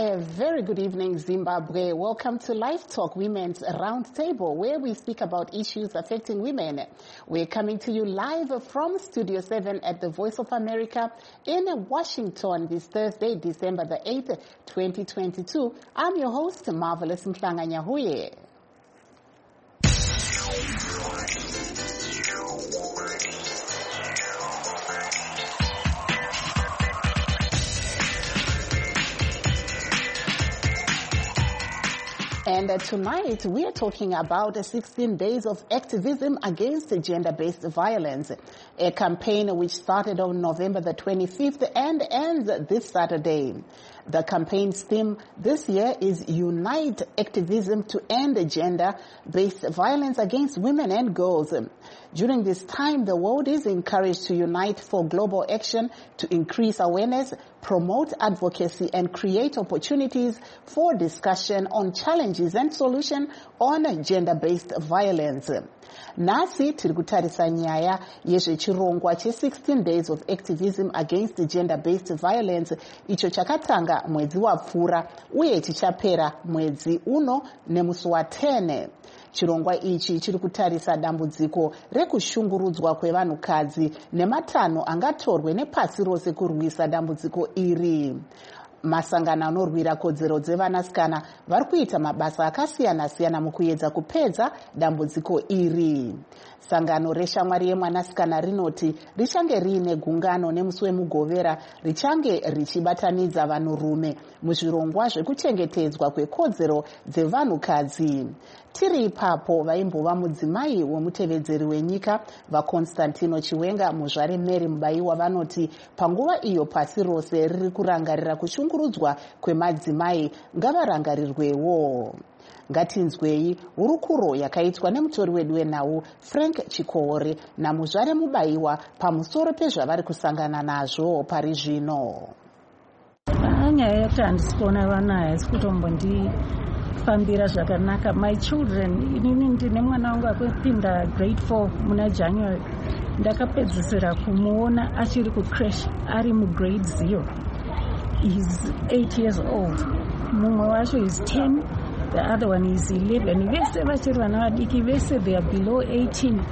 A very good evening, Zimbabwe. Welcome to Live Talk Women's Roundtable, where we speak about issues affecting women. We're coming to you live from Studio 7 at the Voice of America in Washington this Thursday, December the 8th, 2022. I'm your host, Marvelous Mhlanga Nyahuye. And tonight we are talking about 16 days of activism against gender-based violence, a campaign which started on November the 25th and ends this Saturday. The campaign's theme this year is Unite Activism to End Gender-Based Violence Against Women and Girls. During this time, the world is encouraged to unite for global action to increase awareness, promote advocacy, and create opportunities for discussion on challenges and solutions on gender-based violence. Nasi tiri kutarisa nyaya yezvechirongwa che16 days of activism against gender-based violence icho chakatanga mwedzi wapfuura uye chichapera mwedzi uno nemusi wa10. Chirongwa ichi chiri kutarisa dambudziko rekushungurudzwa kwevanhukadzi nematanho angatorwe nepasi rose kurwisa dambudziko iri. Masangano anorwira kodzero dzevanasikana vari kuita mabasa akasiyana-siyana mukuedza kupedza dambudziko iri. Sangano reshamwari yemwanasikana rinoti richange riine gungano nemusi wemugovera richange richibatanidza vanhurume muzvirongwa zvekuchengetedzwa kwekodzero dzevanhukadzi. Tiri ipapo vaimbova mudzimai wemutevedzeri wenyika vaConstantino Chiwenga muzvare Mary Mubaiwa vanoti panguva iyo pasi rose riri kurangarira kushungurudzwa kwemadzimai ngavarangarirwewo. Ngatinzwei hurukuro yakaitwa nemutori wedu wenhau Frank Chikore namuzvare Mubaiwa pamusoro pezvavari kusangana nazvo pari zvino. Nyaya yekuti handisikuona vana haisi kutombondifambira zvakanaka. My children, inini ndine mwana wangu akupinda grade 4 muna January. Ndakapedzisira kumuona achiri kucrash ari mugrade 0. He's 8 years old. Mumwe wacho is 10. The other one is 11. Vese vachiri vana vadiki, vese they are below 18.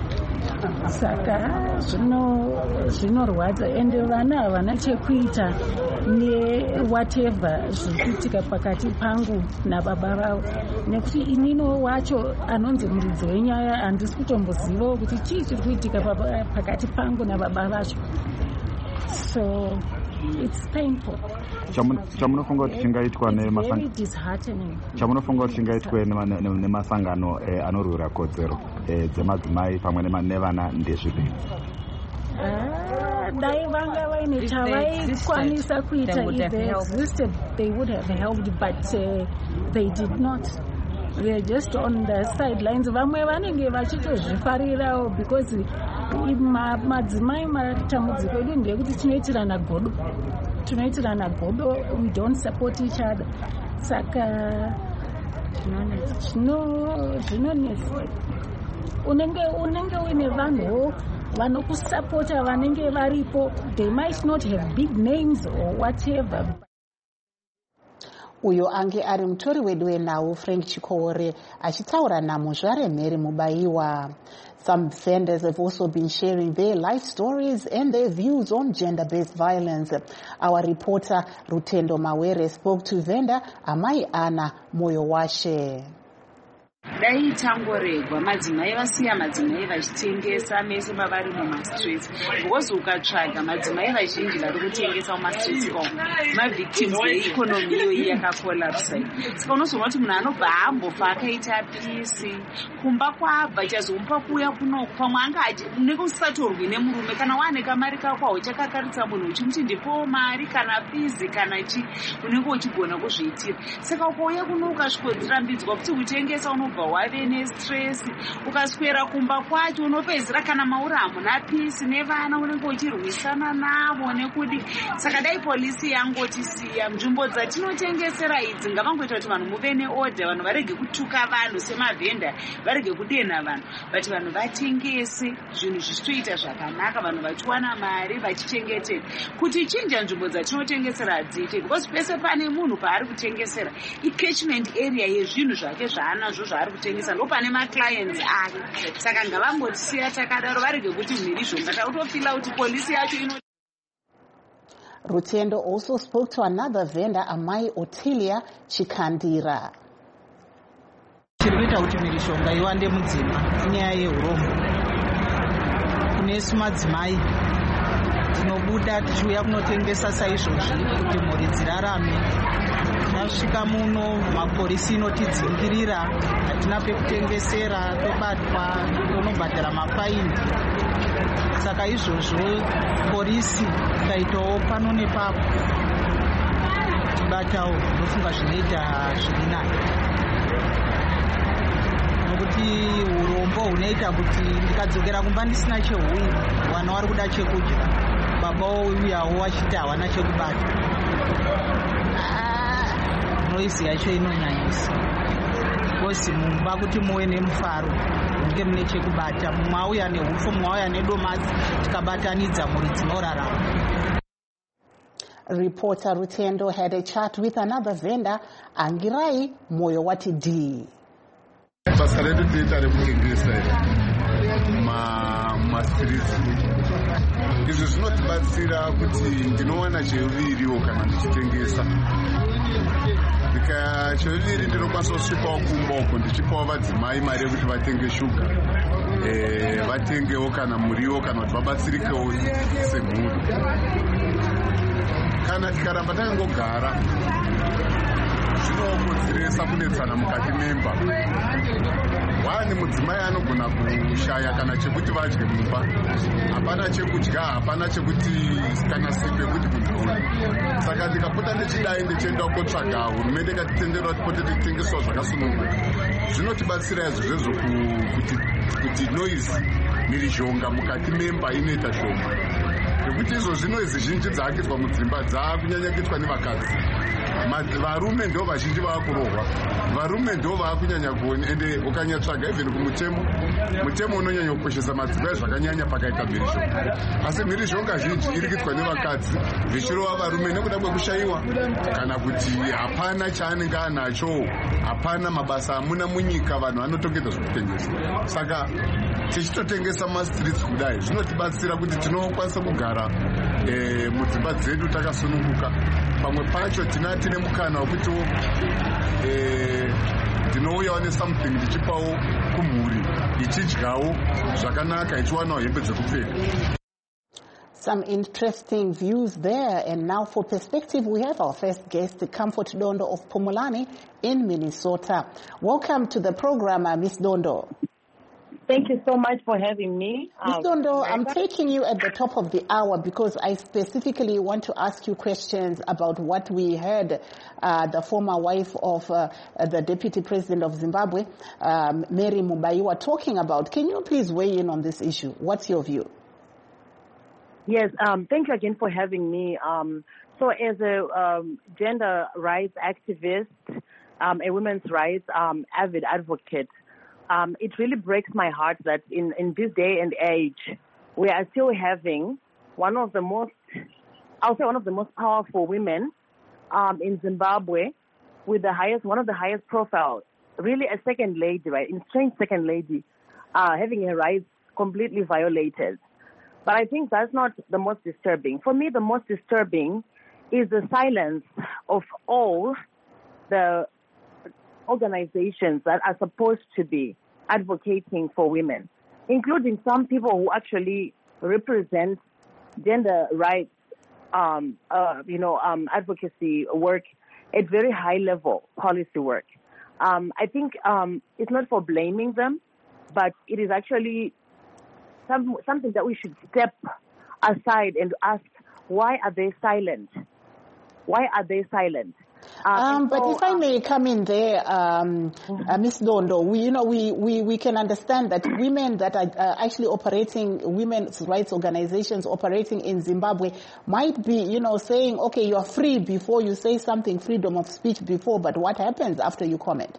Saka zvinorwadza ende vana havana chekuita ne whatever zvirikuitika pakati pangu nababa vavo, nekuti inino wacho anonzi muridzi wenyaya handisi kutombozivawo kuti chii chiri kuitika pakati pangu nababa vacho. So it's painful. Chamunofunga kuti chingaitwa nemasangano anorwira kodzero dzemadzimai pamwe nevana ndezvipi? Dai vanga vaine chavaikwanisa kuita, if they existed they would have helped, but they did not. They're just on the sidelines. Vamwe vanenge vachitozvifarirawo because madzimai matambudziko edu ndeyekuti tinoitirana godo, we don't support each other. Saka zvinonetsa. Unenge uine vanhu vanokusapota vanenge varipo, they might not have big names or whatever. Uyo ange ari mutori wedu wenhau Frank Chikore achitaura namuzvare Mary Mubaiwa. Some vendors have also been sharing their life stories and their views on gender-based violence. Our reporter Rutendo Mawere spoke to vendor Amai Ana Moyowashe. Dai tangoregwa madzimai vasiya madzimai vachitengesa mese mavari mumastreets, because ukatsvaga madzimai vazhinji vari kutengesa mumastreets mavictims veikonomi iyoyi yakakolapsa. Saka unozoona kuti munhu anobva ambofa akaita pisi kumba kwabva chazomupa kuuya kunoku pamwe anga nekusatorwi nemurume kana waane kamari kako uchakakaritsa munhu uchimuti ndipowo mari kana fizi kana chi unenge uchigona kuzviitira. Saka ukauya kuno ukasvikodzirambidzwa kuti kutengesa unobva unobva wave nestress, ukaswera kumba kwacho unopedzisira kana mauri hamuna pisi nevana unenge uchirwisana navo nekudi. Saka dai polisi yangotisiya nzvimbo dzatinotengesera idzi ngavangoita kuti vanhu muve neorder, vanhu varege kutuka vanhu semavhenda, varege kudenha vanhu, but vanhu vatengese zvinhu zvichitoita zvakanaka, vanhu vachiwana mari vachichengeteka. Kuti chinja nzvimbo dzatinotengesera hadzite, because pese pane munhu paari kutengesera i-catchment area yezvinhu zvake zvaanazvo zvaari kutengesa, ndo pane maclients ake. Saka ngavangotisiya takadaro, varege kuti mhirizhonga tautofila kuti polisi yacho ino. Rutendo also spoke to another vendor, Amai Otilia Chikandira. Chirikuita kuti mhirizhonga iwande mudzimba inyaya yeurombo. Kunesu madzimai tinobuda tichiuya kunotengesa saizvozvi kuti mhuri dzirarame. Tasvika muno mapolisi inotidzingirira, hatina pekutengesera, tobatwa, tonobhadhara mafaini. Saka izvozvo polisi ikaitawo pano nepapo tibatawo, ndofunga zvinoita zviri nayo. Nokuti urombo hunoita kuti ndikadzokera kumba ndisina chehuyu, vana vari kuda chekudya, baba ouyawo achiti hawana chekubata. Noizi yacho inonyanyisa. Kosi mumba kuti muwe nemufaro, munge mune chekubata, mumwe auya nehupfu, mumwe auya nedomasi, tikabatanidza mhuri dzinorarama. Reporter Rutendo had a chat with another vendor, Angirai Moyowati D. Basa redu tiita rekutengesa mastrits. Izvi zvinotibatsira kuti ndinowana cheviriwo kana ndichitengesa. Cheviri ndinokwanisa kusvikawo kumba uko ndichipawo vadzimai mari yekuti vatenge shuga, vatengewo kana muriwo, kana kuti vabatsirikewo semhuri. Kana tikaramba takangogara zvinokonzeresa kunetsana mukati memba. Wani mudzimai anogona kushaya kana chekuti vadye mumba, hapana chekudya, hapana chekuti kana sipe kuti kunhauri. Saka ndikapota ndichidai ndichienda kotsvaga hurumende ikatitendera kuti pote titengesawo zvakasununguka. Zvinotibatsira izvozvo kuti noise, mhirizhonga mukati memba inoita shoma. Nekuti izvozvi noise zhinji dzaakuitwa mudzimba dzaakunyanya kuitwa nevakadzi. Varume ndo vazhinji vaakurohwa, varume ndo vaakunyanya kuona. Ende ukanyatsvaga even mutemo unonyanya kukoshesa madzimai zvakanyanya pakaita mhirizhonga. Asi mhirizhonga zhinji iri kuitwa nevakadzi zvichirova varume nekuda kwekushayiwa, kana kuti hapana chaanenge anacho, hapana mabasa amuna munyika, vanhu vanotongedza zvokutengesa. Saka tichitotengesa mastrits kudai zvinotibatsira kuti tinokwanisa kugara mudzimba dzedu takasununguka. Pamwe pacho tine mukana wekuti ndinouyawo nesomething ndichipawo kumhuri, ichidyawo zvakanaka, ichiwanawo hembe dzekupfeka. Some interesting views there. And now for perspective, we have our first guest, Comfort Dondo of Pumulani in Minnesota. Welcome to the program, Miss Dondo. Thank you so much for having me. Ms. Dondo, I'm taking you at the top of the hour because I specifically want to ask you questions about what we heard the former wife of the Deputy President of Zimbabwe, Mary Mubaiwa, talking about. Can you please weigh in on this issue? What's your view? Yes, thank you again for having me. So as a gender rights activist, a women's rights avid advocate, it really breaks my heart that in this day and age, we are still having one of the most powerful women in Zimbabwe with one of the highest profiles, really a second lady, right? In strange second lady, having her rights completely violated. But I think that's not the most disturbing. For me, the most disturbing is the silence of all the organizations that are supposed to be advocating for women, including some people who actually represent gender rights, advocacy work at very high level policy work. I think it's not for blaming them, but it is actually something that we should step aside and ask, why are they silent? Why are they silent? But if I may come in there, Ms. Dondo, we can understand that women that are actually operating, women's rights organizations operating in Zimbabwe might be, saying, okay, you are free before you say something, freedom of speech before, but what happens after you comment?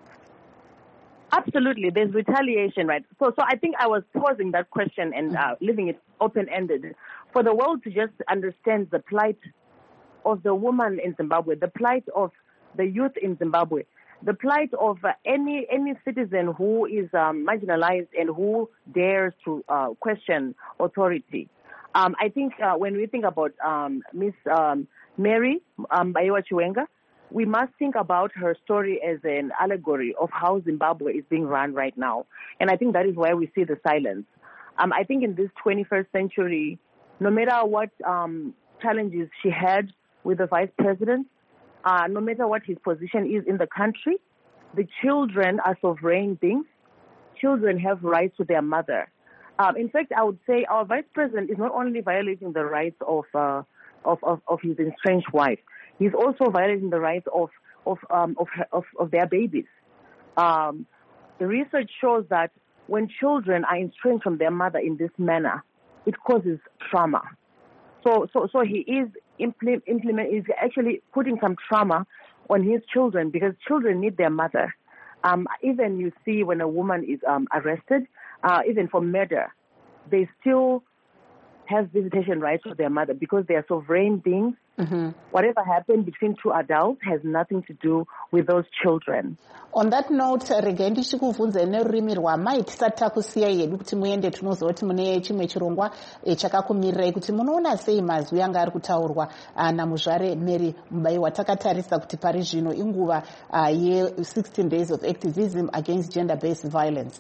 Absolutely. There's retaliation, right? So I think I was posing that question and leaving it open-ended for the world to just understand the plight of the woman in Zimbabwe, the plight of the youth in Zimbabwe, the plight of any citizen who is marginalized and who dares to question authority. I think when we think about Miss Mary Mbayiwa Chiwenga, we must think about her story as an allegory of how Zimbabwe is being run right now. And I think that is why we see the silence. I think in this 21st century, no matter what challenges she had with the vice president, no matter what his position is in the country, the children are sovereign beings. Children have rights to their mother. In fact, I would say our vice president is not only violating the rights of his estranged wife, he's also violating the rights of their babies. The research shows that when children are estranged from their mother in this manner, it causes trauma. So he is is actually putting some trauma on his children because children need their mother. Even you see when a woman is arrested, even for murder, they still have visitation rights to their mother because they are sovereign beings. Mm-hmm. Whatever happened between two adults has nothing to do with those children. On that note, regendi shikuvunze nerurimi rwamai tisati takusiya yedu kuti muende tinoziva kuti mune chimwe chirongwa chakakumirirai kuti munoona sei mazwi anga ari kutaurwa namuzvare Mary Mbayiwa. Takatarisa kuti pari zvino inguva ye 16 days of activism against gender-based violence.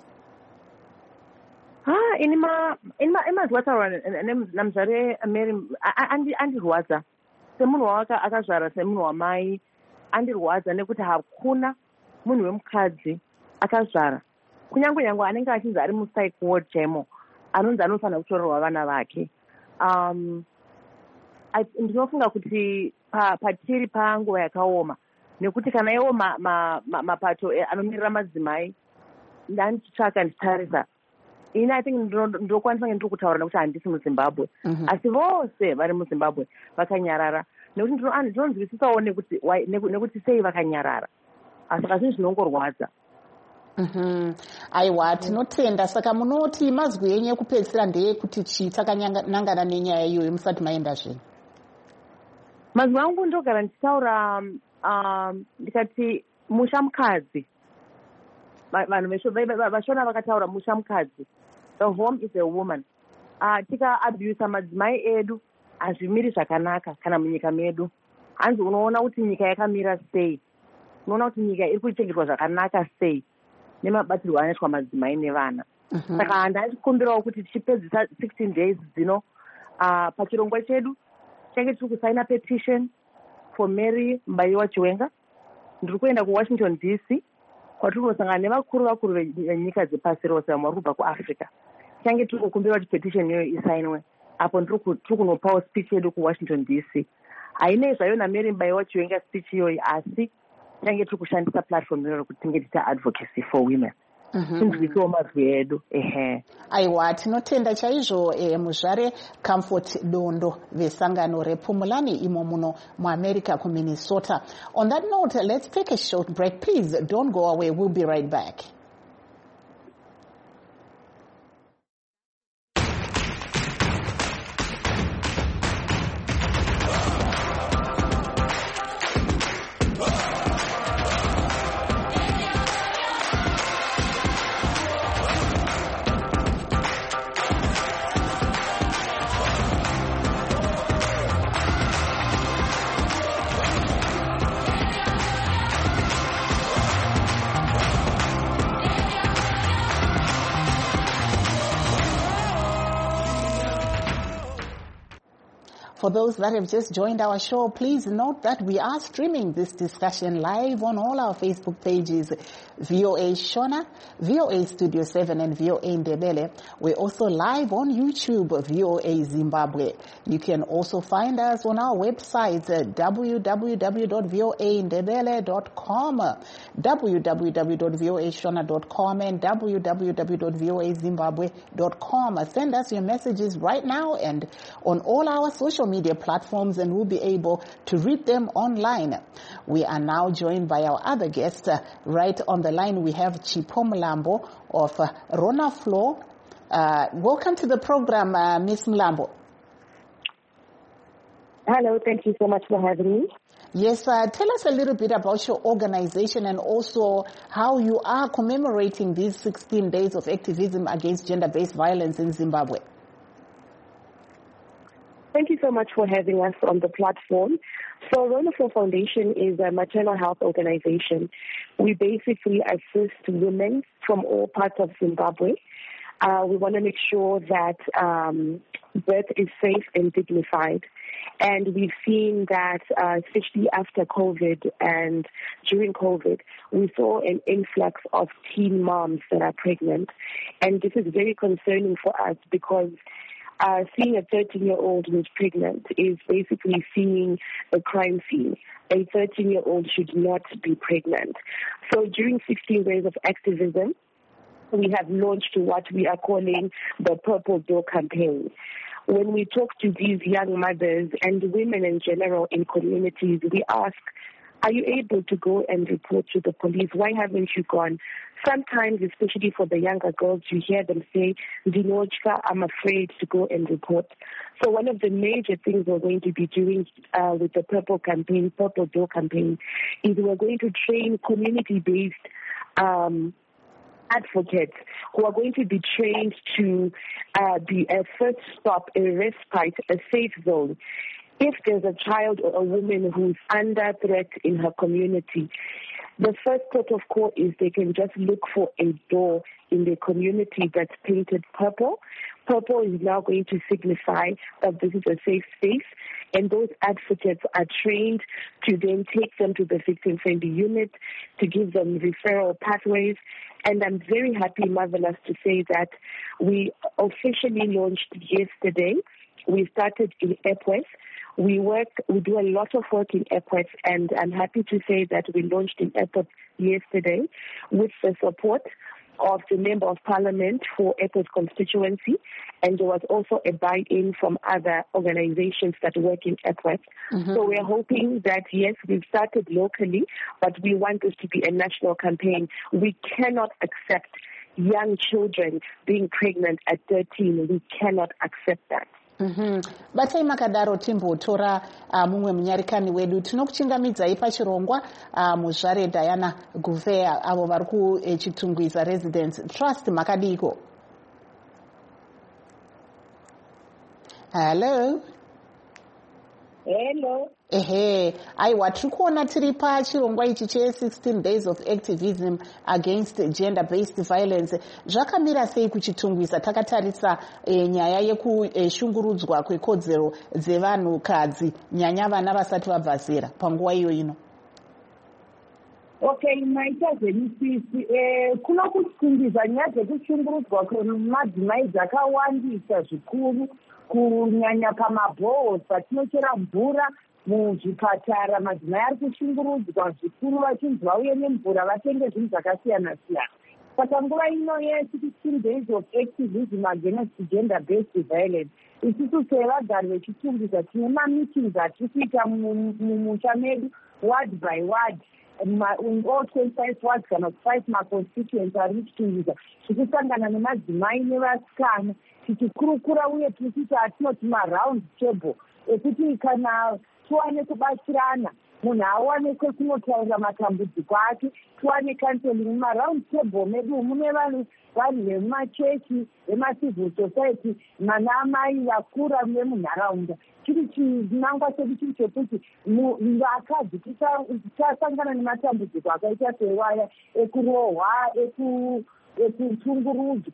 Imazwi ataura namuzvare Mary andirwadza semunhu akazvara semunhu wamai, andirwadza nekuti hakuna munhu wemukadzi akazvara kunyange anenge achinzi ari mupsych ward chemo anonzi anofanira kutorerwa vana vake. Ndinofunga kuti patiri panguva yakaoma nekuti kana iwo mapato anomirira madzimai ndandichitsvaka ndichitarisa I think ndokwanisa ndiri kutaura nekuti handisi muZimbabwe, asi vose vari muZimbabwe vakanyarara nekuti ndinonzwisisawo nekuti sei vakanyarara, asi zvinhu zvinongorwadza. Aiwa, tinotenda. Saka munoti mazwi enyu ekupedzisira ndeyekuti chii takanangana nenyaya iyoyo musati maenda zvino? Mazwi angu ndogara ndichitaura ndikati musha mukadzi. Vanhu vashona vakataura musha mukadzi. The home is a woman. Tika abuse madzimai edu hazvimiri zvakanaka kana munyika medu. Hanzi unoona kuti nyika yakamira sei, unoona kuti nyika iri kuchengetwa zvakanaka sei nemabatirwo anoitwa madzimai nevana. Saka ndachikumbirawo kuti tichipedzisa 16 days dzino pachirongwa chedu change tiri kusaina petition for Mary Mbayiwa Chiwenga. Ndiri kuenda kuWashington DC kwatiri kunosangana nevakuru venyika dzepasi rose vamwe vari kubva kuAfrica. Change tiri kukumbira kuti petition iyoyo isainwe. Apo tiri kunopawo speech yedu kuWashington DC. Hainei zvayo naMary Mbayiwa Chiwenga speech iyoyi, asi change tiri kushandisa platform iyoyo kuti tinge tiita advocacy for women. Tinzwisewo mazwi edu. Aiwa, tinotenda chaizvo muzvare Comfort Dondo vesangano rePumulani imo muno muAmerica kuMinnesota. On that note, let's take a short break. Please don't go away. We'll be right back. For those that have just joined our show, please note that we are streaming this discussion live on all our Facebook pages, VOA Shona, VOA Studio 7 and VOA Ndebele. We're also live on YouTube, VOA Zimbabwe. You can also find us on our website, www.voandebele.com, www.voashona.com, and www.voazimbabwe.com. Send us your messages right now and on all our social media platforms, and we'll be able to read them online. We are now joined by our other guest. Right on the line, we have Chipho Mlambo of Rona Flow. Welcome to the program, Ms. Mlambo. Hello, thank you so much for having me. Yes, tell us a little bit about your organization and also how you are commemorating these 16 days of activism against gender-based violence in Zimbabwe. Thank you so much for having us on the platform. So Rona Flow Foundation is a maternal health organization. We basically assist women from all parts of Zimbabwe. We want to make sure that birth is safe and dignified. And we've seen that, especially after COVID and during COVID, we saw an influx of teen moms that are pregnant. And this is very concerning for us because seeing a 13-year-old who's pregnant is basically seeing a crime scene. A 13-year-old should not be pregnant. So during 16 days of activism, we have launched what we are calling the Purple Door campaign. When we talk to these young mothers and women in general in communities, we ask, are you able to go and report to the police? Why haven't you gone? Sometimes, especially for the younger girls, you hear them say, Dinochka, I'm afraid to go and report. So one of the major things we're going to be doing with the Purple Door campaign, is we're going to train community-based advocates who are going to be trained to be a first stop, a respite, a safe zone. If there's a child or a woman who's under threat in her community, the first port of call is they can just look for a door in the community that's painted purple. Purple is now going to signify that this is a safe space, and those advocates are trained to then take them to the victim-friendly unit, to give them referral pathways. And I'm very happy, marvelous, to say that we officially launched yesterday. We started in Epworth. We do a lot of work in Epworth, and I'm happy to say that we launched in Epworth yesterday with the support of the Member of Parliament for Epworth constituency, and there was also a buy-in from other organizations that work in Epworth. Mm-hmm. So we're hoping that, yes, we've started locally, but we want this to be a national campaign. We cannot accept young children being pregnant at 13. We cannot accept that. Batai makadaro timbotora mumwe munyarikani wedu tinokuchingamidzai pachirongwa muzvare Diana Gouveia avo vari kuchitungwiza Residence Trust makadiko. Hello. Ehe, aiwa tiri kuona tiri pachirongwa ichi che 16 days of activism against gender-based violence. Zvakamira sei kuchitungwisa takatarisa nyaya yekushungurudzwa kwekodzero dzevanhukadzi, nyanya vana vasati vabva zera panguva iyo ino? Okay, maita zvemisisi kuno kushungiza nyaya dzekushungurudzwa kwemadzimai dzakawandisa zvikuru kunyanya pamabhohos patinochera mvura muzvipatara. Madzimai ari kushungurudzwa zvikuru vachinzi vauye nemvura vatenge zvinhu zvakasiyana siyana. Saka nguva ino ye16 days of activism against gender-based violence, isusu sevagari vechitungisa tine mameetings atiri kuita mumusha medu ward by ward. In all 25 wards kana 5 maconstituents ari kuchitungisa tikusangana nemadzimai nevasikana tichikurukura uye tiri kuita atinoti maround table ekuti kana tiwane kubatsirana munhu awanekwe kunotaura matambudziko ake, tiwane counseling. Mumaround table medu mune vanhu vemumachechi, vemacivil society, manamai vakura vemunharaunda. Chiri chinangwa chedu chiri chekuti vakadzi tisasangana nematambudziko akaita sewaya ekurohwa, ekutsungurudzwa.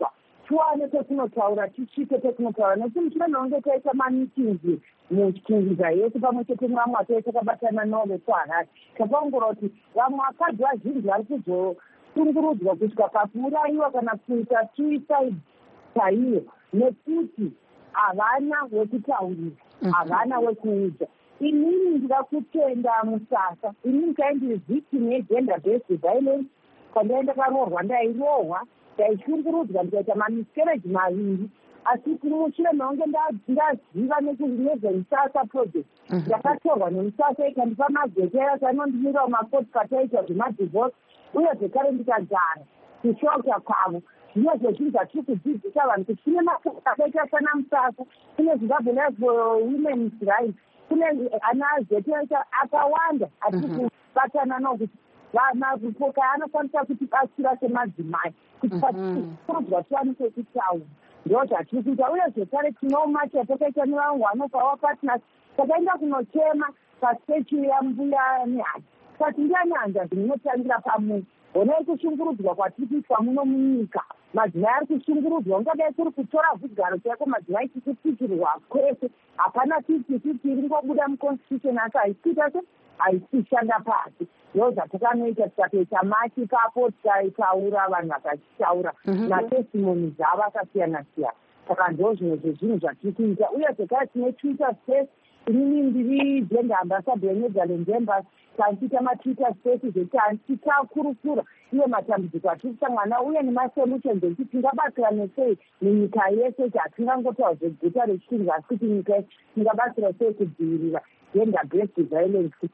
tiwane tekunotaura tisvike tekunotaura nekuti mushure mekunge taita mamitingi muchitingiza yese pamwe chete nevamwe atoi takabatana navo vekuharare takaongora kuti vamwe vakadzi vazhinji vari kuzosungurudzwa kusvika pakuurayiwa kana kuita suicide chaiyo nekuti havana wekutaurira havana wekuudza. Inini ndida kutenda musasa, inini kaindiri victim yegender based violence. Pandaenda karohwa ndairohwa ndaishungurudzwa ndikaita mamiscarriage maviri, asi kumushure mekunge ndaziva nezvemusasa project ndakatorwa nemusasa ikandipa mazekera sanondimira mumakoti pataita zvemadivorce uye zvekare ndikagara kushoka kwavo. Zvino zvezvinhu zvatiri kudzidzisa vanhu kuti kune mabasa akaita sana musasa, kune Zimbabwe for women's rights, kune ana zetoita akawanda atiri kubatana nawo kuti mapoka anokwanisa kutibatsira semadzimai kuti patikurudzwa tiwanise kutaura. Ndo zvatiri kuita uye zvekare tinomacha takaita nevamwe vanopawa partners takaenda kunochema pasechi yambuya nehana kati ndiani hanza zvinotangira pamunhu honai kushungurudzwa kwatiri kuitwa muno munyika. Madzimai ari kushungurudzwa ungadai kuri kutora zvigaro chaiko madzimai tichipikirwa kwese hapana 50-50 iri ngobuda muconstitution asi haisikuita se haisishanda pasi. Ndo zvatakanoita tikatoita machi kapo tikaitaura vanhu vakachitaura natestimoni dzavo akasiyana siyana. Saka ndo zvimwe zvezvinhu zvatiri kuita uye zvekare tine Twitter space. Inini ndiri gender ambassador yeNetherlands Embassy tantiita matwitter spaces ekuti titakurukura iye matambudziko atiri kusangana uye nemasolutions ekuti tingabatsirane sei munyika yese kuti hatingangotaura zveguta rechirungu asi kuti nyika yese tingabatsira sei kudzivirira gender based violence kuti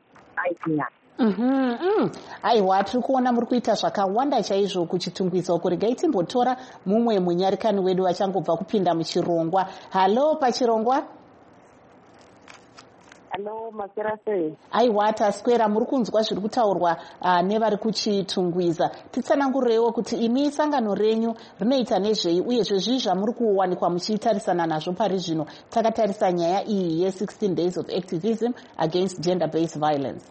aikinyana. Aiwa, tiri kuona muri kuita zvakawanda chaizvo kuchitungwiza uko. Regai timbotora mumwe munyarikani wedu vachangobva kupinda muchirongwa. Halo pachirongwa. Hello, Maserase. Aiwa, taswera muri kunzwa zviri kutaurwa nevari kuchitungwiza. Titsanangureiwo kuti imi sangano renyu rinoita nezvei uye zvezvii zvamuri kuwanikwa muchitarisana nazvo pari zvino takatarisa nyaya iyi ye16 days of activism against gender based violence.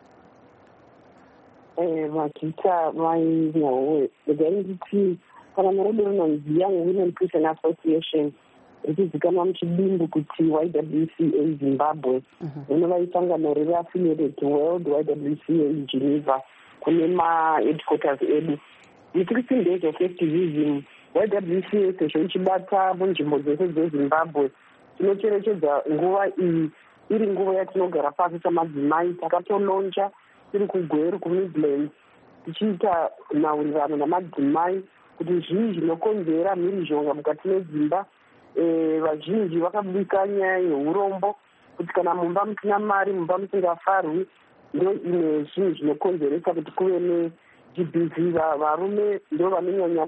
Makita mai nyawe nditi kana muredo rinonzi Young Women Christian Association ichizikanwa muchidimbu kuti YWCA Zimbabwe inova isangano riri affiliated to World YWCA Geneva kune maheadquarters edu. Mu16 days of activism YWCA sezvo ichibata munzvimbo dzese dzezimbabwe tinocherechedza nguva iyi iri nguva yatinogara pasi samadzimai takatolonja tiri kugweru kumidlands tichiita nhaurirano namadzimai kuti zvii zvinokonzera mhirizhonga mukati medzimba. Vazhinji vakabika nyaya yeurombo kuti kana mumba musina mari mumba musingafarwi ndo imwe zvinhu zvinokonzeresa kuti kuve neGBV. Varume ndo vanonyanya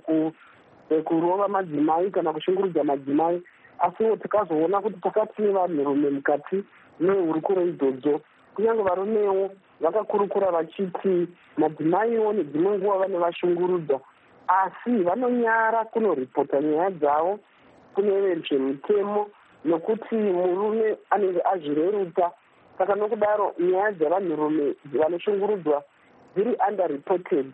kurova madzimai kana kushungurudza madzimai, asiwo tikazoona kuti takati nevanhurume mukati mehurukuro idzodzo. Kunyange varumewo vakakurukura vachiti madzimaiwo nedzimwe nguva vane vashungurudza, asi vanonyara kunoripota nyaya dzavo kune vezvemutemo nokuti murume anenge azvireruta. Saka nokudaro nyaya dzavanhurume vanoshungurudzwa dziri underreported.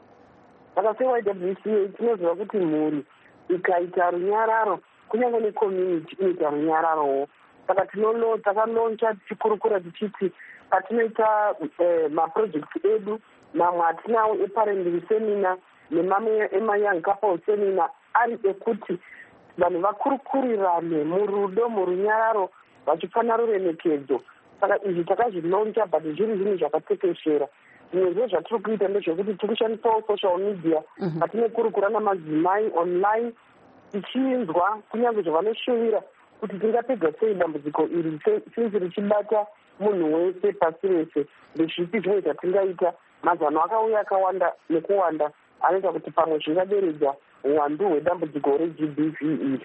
Saka seYWCA tinoziva kuti mhuri ikaita runyararo kunyange necommunity inoita runyararowo. Saka takaloncha tichikurukura tichiti patinoita maprojects edu mamwe atinawo eparenting seminar nemamwe emayoung couple seminar ari ekuti vanhu vakurukurirane murudo murunyararo vachipana ruremekedzo. Saka izvi takazviloncha but zviri zvinhu zvakatekeshera. Zvimwe zvo zvatiri kuita ndezvekuti tiri kushandisawo social media patinokurukura namadzimai online tichinzwa kunyange zvavanoshuvira kuti tingapedza sei dambudziko iri sinzi richibata munhu wese pasi rese. Ndezvipi zvimwe zvatingaita? Mazano akauya akawanda nekuwanda anoita kuti pamwe zvingaderedza uwandu hwedambudziko reGBV iri.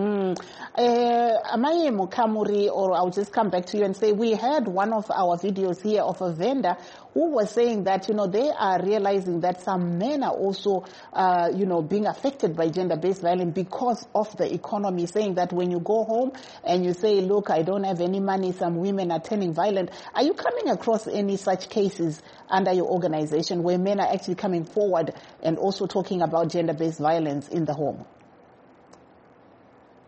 Amai Mukamuri, or I'll just come back to you and say we had one of our videos here of a vendor who was saying that, they are realizing that some men are also, being affected by gender-based violence because of the economy, saying that when you go home and you say, look, I don't have any money, some women are turning violent. Are you coming across any such cases under your organization where men are actually coming forward and also talking about gender-based violence in the home?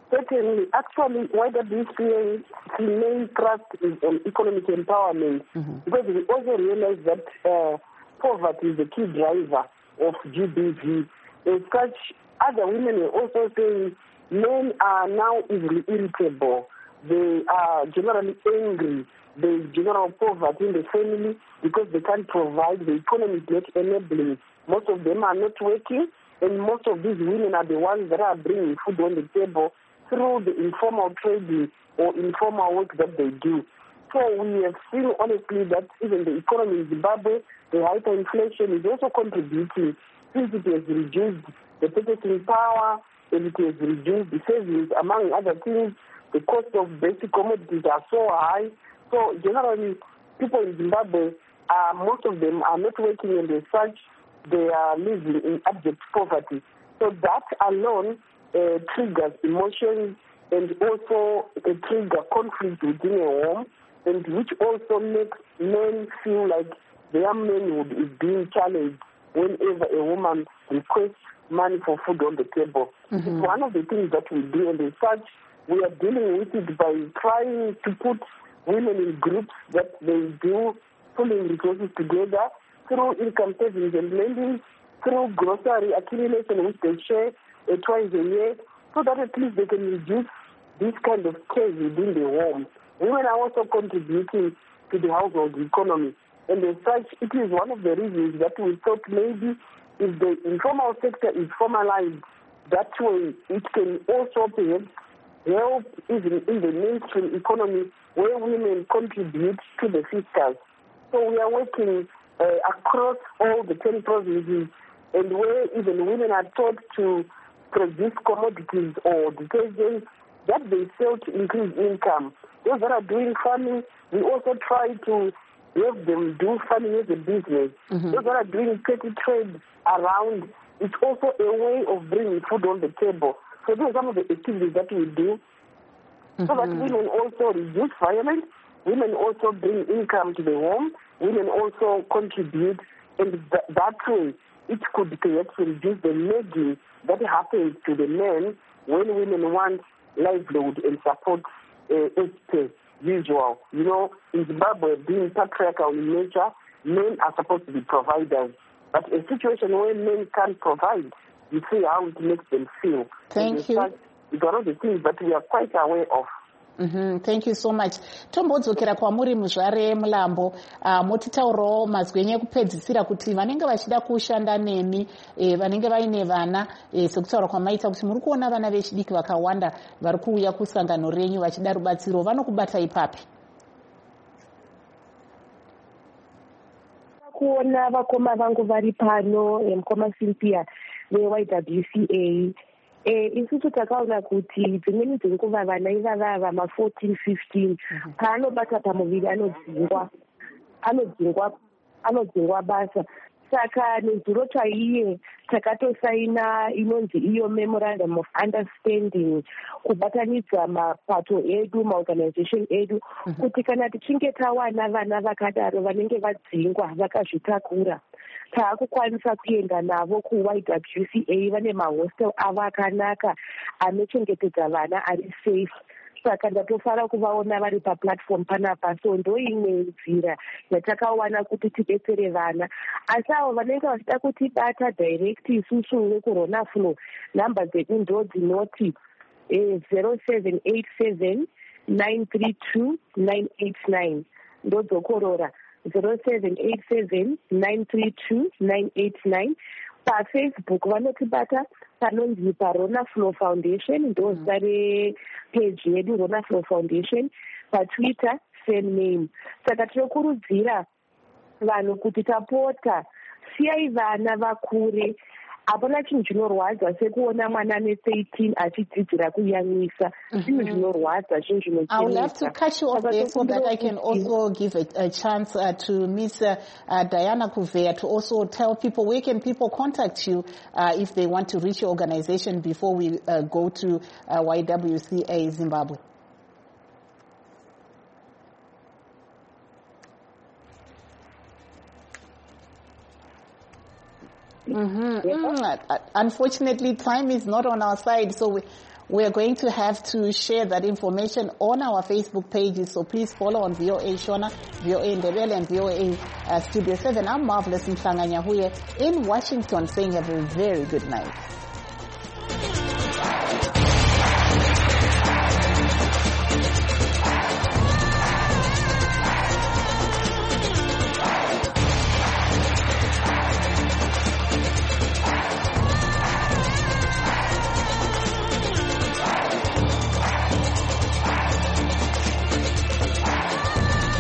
Certainly. Actually, YWCA's main thrust is on economic empowerment, because we also realize that poverty is the key driver of GBV. As such, other women are also saying men are now easily irritable. They are generally angry. There is general poverty in the family because they can't provide. The economy is not enabling. Most of them are not working, and most of these women are the ones that are bringing food on the table through the informal trading or informal work that they do. So we have seen, honestly, that even the economy in Zimbabwe, the hyperinflation is also contributing, since it has reduced the purchasing power and it has reduced the savings, among other things. The cost of basic commodities are so high. So generally, people in Zimbabwe, most of them are not working, and as such, they are living in abject poverty. So that alone triggers emotions and also trigger conflict within a home, and which also makes men feel like their manhood is being challenged whenever a woman requests money for food on the table. It's one of the things that we do, and as such, we are dealing with it by trying to put women in groups that they do pulling resources together through income savings and lending, through grocery accumulation, which they share twice a year, so that at least they can reduce this kind of care within the home. Women are also contributing to the household economy, and as such, it is one of the reasons that we thought maybe if the informal sector is formalized that way, it can also perhaps help even in the mainstream economy where women contribute to the fiscus. So we are working across all the 10 provinces, and where even women are taught to produce commodities or detergents that they sell to increase income. Those that are doing farming, we also try to help them do farming as a business. Those that are doing petty trade around, it's also a way of bringing food on the table. So those are some of the activities that we do, so that women also reduce violence, women also bring income to the home, women also contribute, and that way it could perhaps reduce the nagging that happens to the men when women want livelihood and support as per usual. You know, in Zimbabwe, being patriarchal in nature, men are supposed to be providers. But a situation where men can't provide, you see how it makes them feel. Thank you. It's one of the things that we are quite aware of. Thank you so much. Tombodzokera kwamuri muzvare Mulambo, motitaurawo mazwi enyu ekupedzisira kuti vanenge vachida kushanda nemi, vanenge vaine vana, sekutaura kwamaita kuti muri kuona vana vechidiki vakawanda vari kuuya kusangano renyu vachida rubatsiro, vanokubata ipapi? Kuona vakoma vangu vari pano, mukoma Cynthia veYWCA, isusu takaona kuti dzimweni dzenguva vana ivava vama14 15 paanobata pamuviri anodzingwa basa. Saka nezuro chaiye takatosaina inonzi iyo memorandum of understanding kubatanidza mapato edu, maorganization edu, kuti kana tichinge tawana vana vakadaro vanenge vadzingwa vakazvitakura, taakukwanisa kuenda navo kuYWCA. Vane mahostel avo akanaka anochengetedza vana ari safe. Saka ndatofara kuvaona vari paplatform panapa. So ndo imwe nzira yatakawana kuti tidetsere vana. Asi avo vanenge vachida kutibata direct isusu vekurona flow, nhamba dzedu ndo dzinoti 0787 932 989 ndozokorora 0787 932 989. PaFacebook vanotibata panonzi paRona Flow Foundation, ndo zita repage yedu Rona Flow Foundation. PaTwitter same name. Saka tinokurudzira vanhu kuti tapota siyai vana vakure. Hapana chinhu chinorwadza sekuona mwana ane18 achidzidzira kuyamwisa. Chinhu chinorwadza, chinhu chinochemesa. I will have to cut you off there so that I can also give a chance to Miss Diana Kuvea to also tell people where can people contact you if they want to reach your organization before we go to YWCA Zimbabwe. Unfortunately, time is not on our side, so We are going to have to share that information on our Facebook pages, so please follow on VOA Shona, VOA Ndebele, and VOA Studio 7. I'm Marvelous Mhlanga Nyahuye in Washington, saying have a very good night.